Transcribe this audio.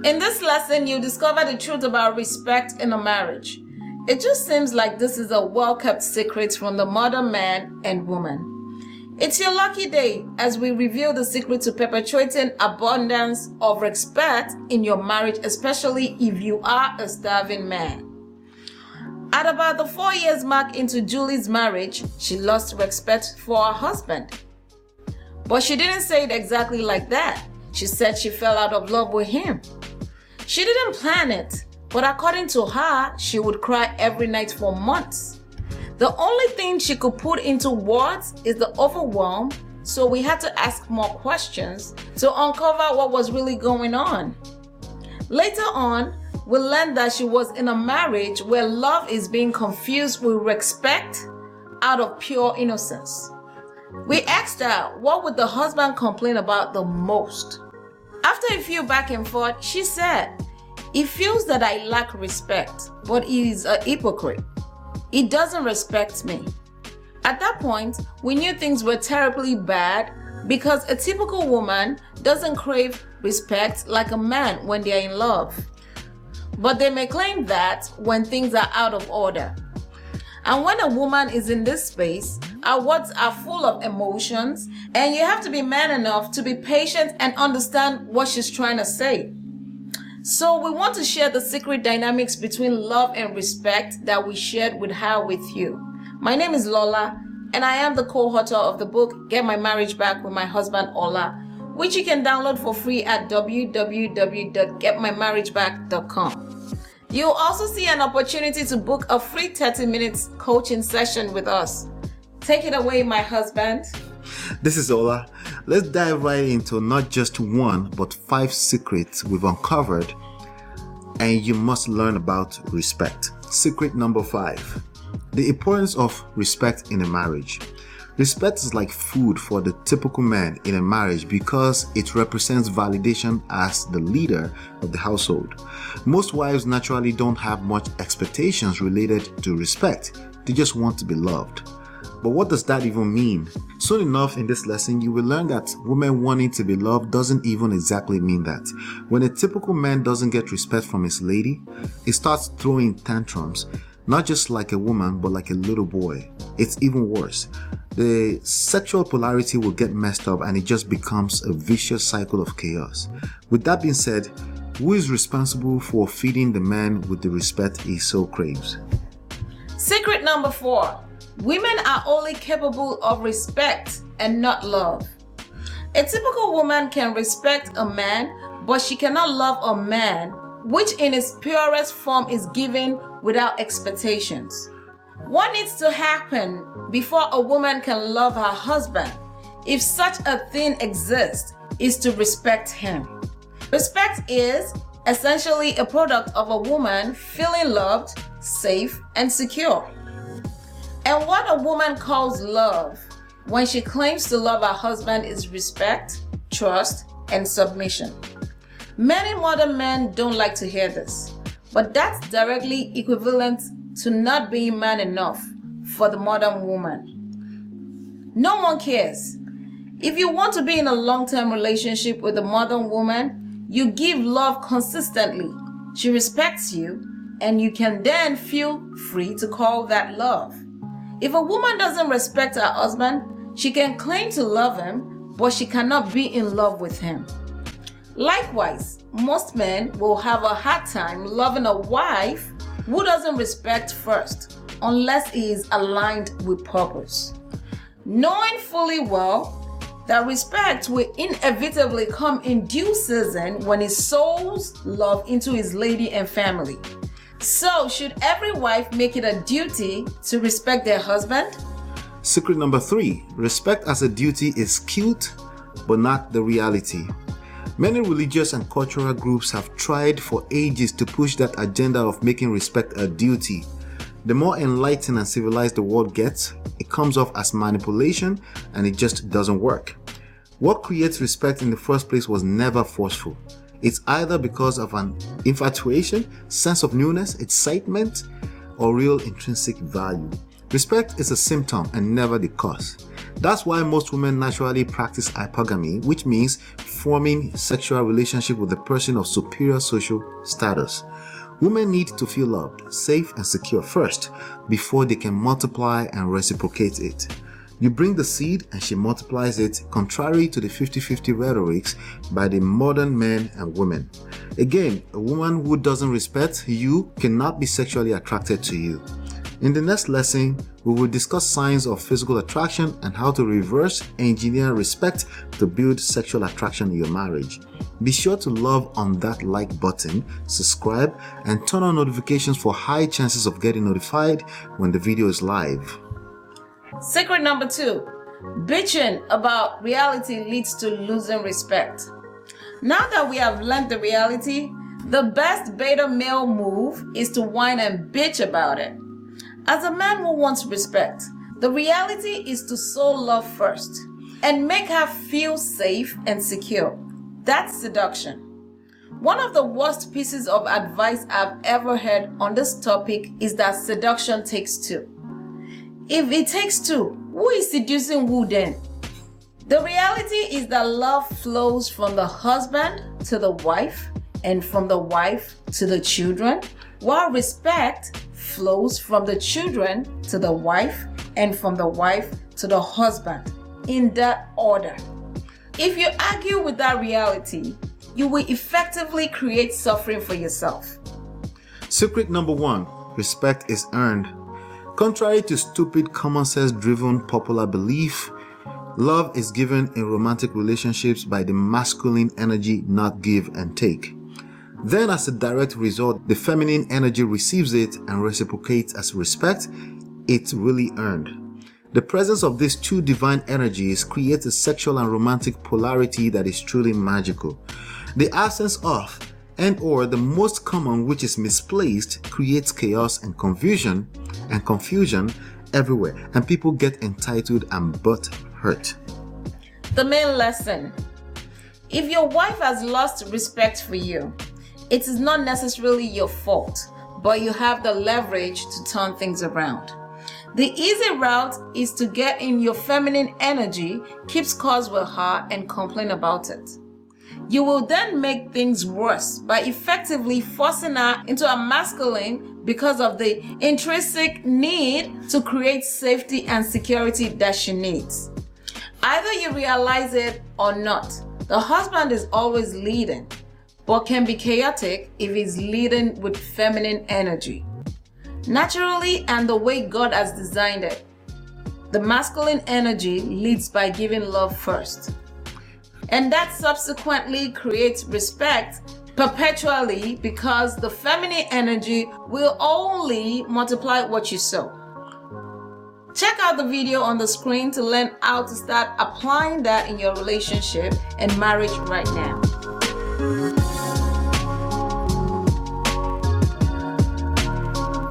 In this lesson, you discover the truth about respect in a marriage. It just seems like this is a well-kept secret from the modern man and woman. It's your lucky day as we reveal the secret to perpetuating abundance of respect in your marriage, especially if you are a starving man. At about the 4 years mark into Julie's marriage, she lost respect for her husband. But she didn't say it exactly like that. She said she fell out of love with him. She didn't plan it, but according to her, she would cry every night for months. The only thing she could put into words is the overwhelm, so we had to ask more questions to uncover what was really going on. Later on, we learned that she was in a marriage where love is being confused with respect out of pure innocence. We asked her what would the husband complain about the most. After a few back and forth, she said, "He feels that I lack respect, but he is a hypocrite. He doesn't respect me." At that point, we knew things were terribly bad because a typical woman doesn't crave respect like a man when they are in love. But they may claim that when things are out of order. And when a woman is in this space, our words are full of emotions, and you have to be man enough to be patient and understand what she's trying to say. So we want to share the secret dynamics between love and respect that we shared with her with you. My name is Lola, and I am the co-author of the book, Get My Marriage Back with My Husband Ola, which you can download for free at www.getmymarriageback.com. You'll also see an opportunity to book a free 30 minutes coaching session with us. Take it away, my husband. This is Ola. Let's dive right into not just one, but 5 secrets we've uncovered and you must learn about respect. Secret number 5, the importance of respect in a marriage. Respect is like food for the typical man in a marriage because it represents validation as the leader of the household. Most wives naturally don't have much expectations related to respect. They just want to be loved. But what does that even mean? Soon enough in this lesson, you will learn that women wanting to be loved doesn't even exactly mean that. When a typical man doesn't get respect from his lady, he starts throwing tantrums. Not just like a woman, but like a little boy. It's even worse. The sexual polarity will get messed up and it just becomes a vicious cycle of chaos. With that being said, who is responsible for feeding the man with the respect he so craves? Secret number 4, women are only capable of respect and not love. A typical woman can respect a man, but she cannot love a man, which in its purest form is given without expectations. What needs to happen before a woman can love her husband, if such a thing exists, is to respect him. Respect is essentially a product of a woman feeling loved, safe, and secure. And what a woman calls love when she claims to love her husband is respect, trust, and submission. Many modern men don't like to hear this, but that's directly equivalent to not being man enough for the modern woman. No one cares. If you want to be in a long-term relationship with a modern woman, you give love consistently. She respects you, and you can then feel free to call that love. If a woman doesn't respect her husband, she can claim to love him, but she cannot be in love with him. Likewise, most men will have a hard time loving a wife who doesn't respect first, unless he is aligned with purpose. Knowing fully well that respect will inevitably come in due season when he sows love into his lady and family. So, should every wife make it a duty to respect their husband? Secret number 3, respect as a duty is cute, but not the reality. Many religious and cultural groups have tried for ages to push that agenda of making respect a duty. The more enlightened and civilized the world gets, it comes off as manipulation and it just doesn't work. What creates respect in the first place was never forceful. It's either because of an infatuation, sense of newness, excitement, or real intrinsic value. Respect is a symptom and never the cause. That's why most women naturally practice hypergamy, which means forming sexual relationship with a person of superior social status. Women need to feel loved, safe, and secure first before they can multiply and reciprocate it. You bring the seed and she multiplies it, contrary to the 50-50 rhetorics by the modern men and women. Again, a woman who doesn't respect you cannot be sexually attracted to you. In the next lesson, we will discuss signs of physical attraction and how to reverse engineer respect to build sexual attraction in your marriage. Be sure to love on that like button, subscribe, and turn on notifications for high chances of getting notified when the video is live. Secret number 2. Bitching about reality leads to losing respect. Now that we have learned the reality, the best beta male move is to whine and bitch about it. As a man who wants respect, the reality is to sow love first and make her feel safe and secure. That's seduction. One of the worst pieces of advice I've ever heard on this topic is that seduction takes two. If it takes two, who is seducing who then? The reality is that love flows from the husband to the wife and from the wife to the children, while respect flows from the children to the wife and from the wife to the husband, in that order. If you argue with that reality, you will effectively create suffering for yourself. Secret number 1. Respect is earned. Contrary to stupid, common sense driven popular belief, love is given in romantic relationships by the masculine energy, not give and take. Then, as a direct result, the feminine energy receives it and reciprocates as respect it's really earned. The presence of these two divine energies creates a sexual and romantic polarity that is truly magical. The absence of, and/or the most common, which is misplaced, creates chaos and confusion everywhere, and people get entitled and butt hurt. The main lesson: if your wife has lost respect for you, it is not necessarily your fault, but you have the leverage to turn things around. The easy route is to get in your feminine energy, keep scores with her, and complain about it. You will then make things worse by effectively forcing her into a masculine because of the intrinsic need to create safety and security that she needs. Either you realize it or not, the husband is always leading, but can be chaotic if he's leading with feminine energy. Naturally, and the way God has designed it, the masculine energy leads by giving love first. And that subsequently creates respect perpetually because the feminine energy will only multiply what you sow. Check out the video on the screen to learn how to start applying that in your relationship and marriage right now.